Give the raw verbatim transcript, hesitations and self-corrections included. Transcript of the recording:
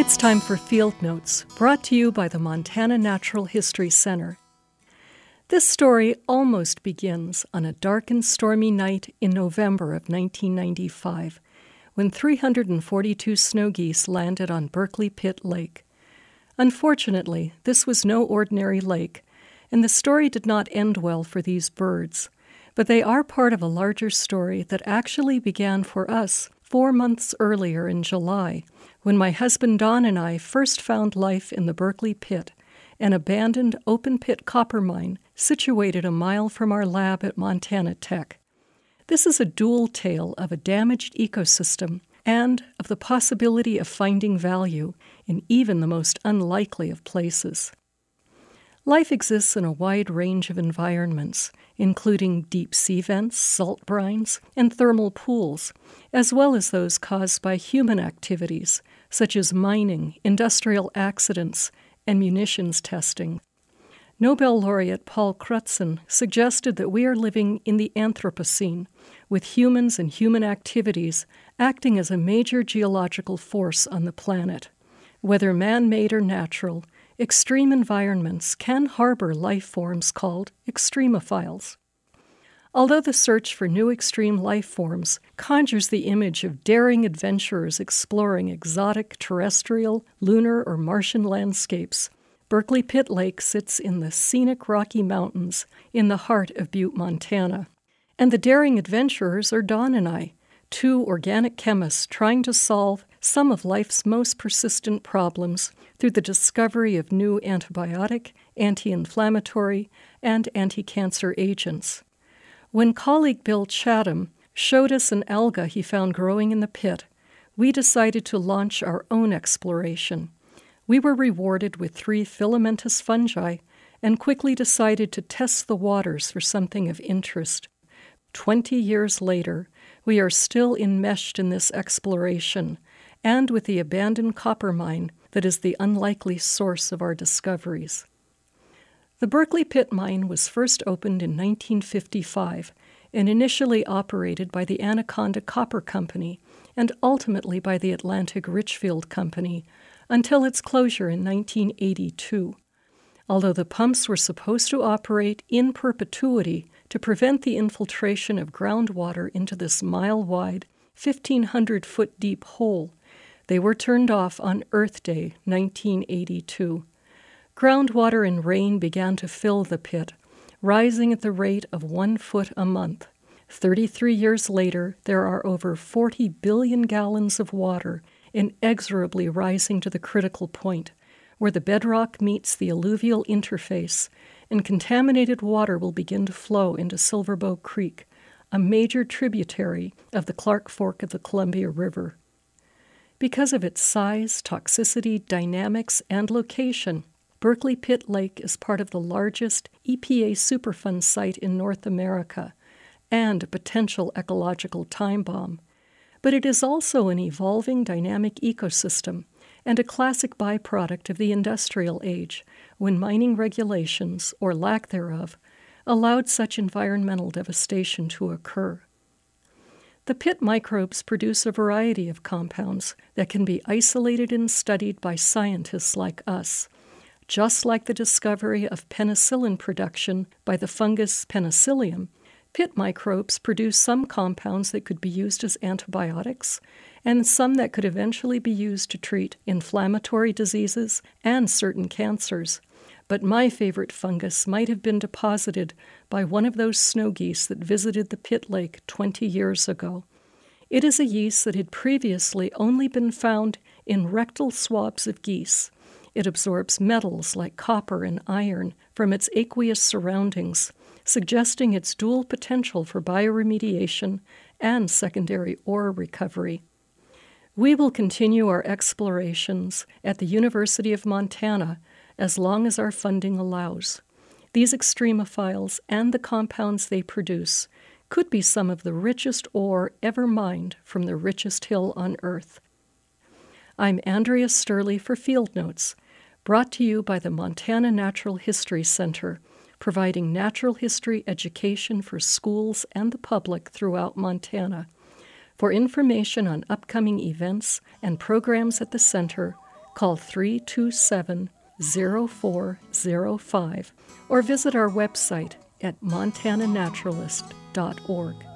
It's time for Field Notes, brought to you by the Montana Natural History Center. This story almost begins on a dark and stormy night in November of nineteen ninety-five, when three hundred forty-two snow geese landed on Berkeley Pit Lake. Unfortunately, this was no ordinary lake, and the story did not end well for these birds. But they are part of a larger story that actually began for us four months earlier in July, when my husband Don and I first found life in the Berkeley Pit, an abandoned open-pit copper mine situated a mile from our lab at Montana Tech. This is a dual tale of a damaged ecosystem and of the possibility of finding value in even the most unlikely of places. Life exists in a wide range of environments, including deep sea vents, salt brines, and thermal pools, as well as those caused by human activities, such as mining, industrial accidents, and munitions testing. Nobel laureate Paul Crutzen suggested that we are living in the Anthropocene, with humans and human activities acting as a major geological force on the planet. Whether man-made or natural, extreme environments can harbor life forms called extremophiles. Although the search for new extreme life forms conjures the image of daring adventurers exploring exotic terrestrial, lunar, or Martian landscapes, Berkeley Pit Lake sits in the scenic Rocky Mountains in the heart of Butte, Montana. And the daring adventurers are Don and I, two organic chemists trying to solve some of life's most persistent problems through the discovery of new antibiotic, anti-inflammatory, and anti-cancer agents. When colleague Bill Chatham showed us an alga he found growing in the pit, we decided to launch our own exploration. We were rewarded with three filamentous fungi and quickly decided to test the waters for something of interest. Twenty years later, we are still enmeshed in this exploration, and with the abandoned copper mine that is the unlikely source of our discoveries. The Berkeley Pit Mine was first opened in nineteen fifty-five and initially operated by the Anaconda Copper Company and ultimately by the Atlantic Richfield Company until its closure in nineteen eighty-two. Although the pumps were supposed to operate in perpetuity to prevent the infiltration of groundwater into this mile-wide, fifteen hundred foot deep hole, they were turned off on Earth Day, nineteen eighty-two. Groundwater and rain began to fill the pit, rising at the rate of one foot a month. Thirty-three years later, there are over forty billion gallons of water inexorably rising to the critical point, where the bedrock meets the alluvial interface, and contaminated water will begin to flow into Silverbow Creek, a major tributary of the Clark Fork of the Columbia River. Because of its size, toxicity, dynamics, and location, Berkeley Pit Lake is part of the largest E P A Superfund site in North America and a potential ecological time bomb. But it is also an evolving dynamic ecosystem and a classic byproduct of the industrial age, when mining regulations, or lack thereof, allowed such environmental devastation to occur. The pit microbes produce a variety of compounds that can be isolated and studied by scientists like us. Just like the discovery of penicillin production by the fungus Penicillium, pit microbes produce some compounds that could be used as antibiotics and some that could eventually be used to treat inflammatory diseases and certain cancers. But my favorite fungus might have been deposited by one of those snow geese that visited the pit lake twenty years ago. It is a yeast that had previously only been found in rectal swabs of geese. It absorbs metals like copper and iron from its aqueous surroundings, suggesting its dual potential for bioremediation and secondary ore recovery. We will continue our explorations at the University of Montana as long as our funding allows. These extremophiles and the compounds they produce could be some of the richest ore ever mined from the richest hill on Earth. I'm Andrea Sturley for Field Notes, brought to you by the Montana Natural History Center, providing natural history education for schools and the public throughout Montana. For information on upcoming events and programs at the center, call three two seven, zero four zero five or visit our website at montana naturalist dot org.